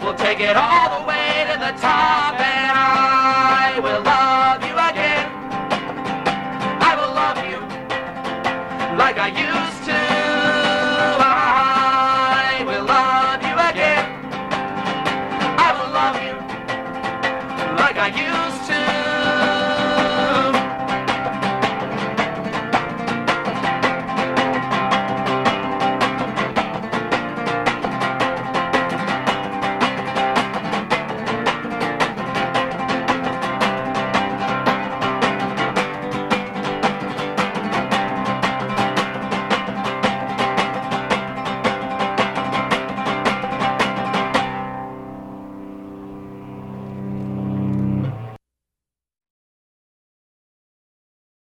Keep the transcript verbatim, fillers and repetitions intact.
We'll take it all the way to the top, and I will love you again. I will love you like I used to. I will love you again. I will love you like I used to.